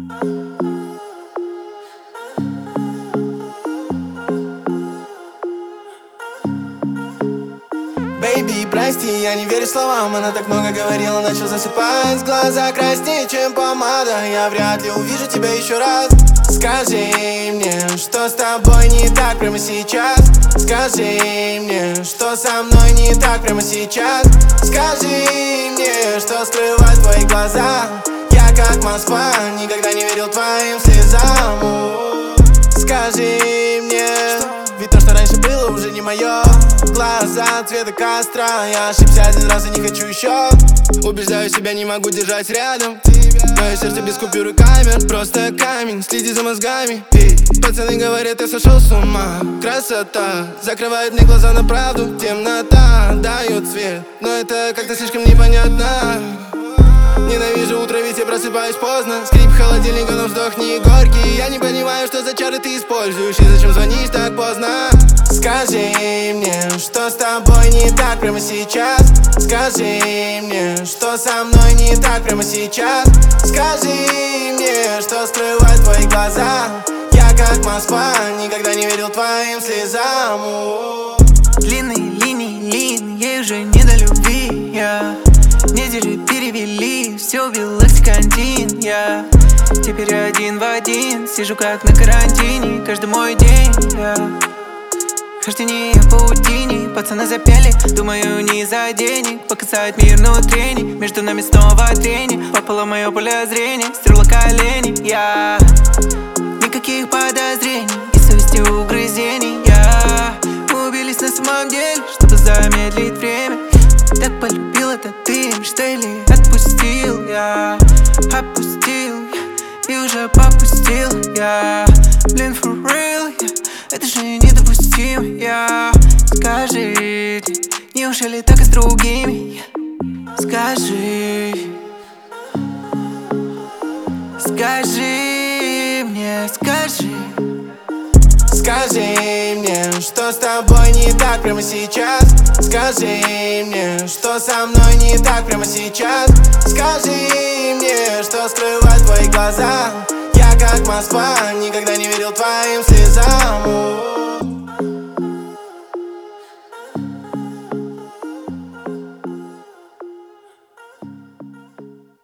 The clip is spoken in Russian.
Бэйби, прости, я не верю словам. Она так много говорила, начал засыпать. Глаза краснее, чем помада. Я вряд ли увижу тебя еще раз. Скажи мне, что с тобой не так прямо сейчас. Скажи мне, что со мной не так прямо сейчас. Скажи мне, что скрывают твои глаза. Я как Москва, никогда не верил твоим слезам. Скажи мне, ведь то, что раньше было, уже не мое. Глаза цвета костра. Я ошибся один раз и не хочу еще. Убеждаю себя, не могу держать рядом мое сердце без купюр и камер. Просто камень, следи за мозгами. Пацаны говорят, я сошел с ума. Красота закрывает мне глаза на правду. Темнота дает свет, но это как-то слишком непонятно. Ненавижу утро, ведь я просыпаюсь поздно. Скрип холодильника, но вздох не горький. Я не понимаю, что за чары ты используешь и зачем звонишь так поздно. Скажи мне, что с тобой не так прямо сейчас. Скажи мне, что со мной не так прямо сейчас. Скажи мне, что скрывают твои глаза. Я как Москва, никогда не верил твоим слезам. Длинные линии, ей уже не до любви. Недели перевели, все убил оксикантин. Я теперь один в один, сижу как на карантине. Каждый мой день хождение по паутине. Пацаны запели, думаю, не за денег. Показать мир внутренний, между нами снова трение. Попало мое поле зрения, стерла колени. Я никаких подозрений и совести угрызений. Мы убились на самом деле, чтобы замедлить время. Так полюбил это ты, что или отпустил. Я опустил и уже попустил. Блин, for real, это же недопустимо. Скажи, неужели так и с другими? Скажи мне, скажи. Скажи мне, что с тобой не так прямо сейчас. Скажи мне, что со мной не так прямо сейчас. Скажи мне, что скрывают твои глаза. Я как Москва, никогда не верил твоим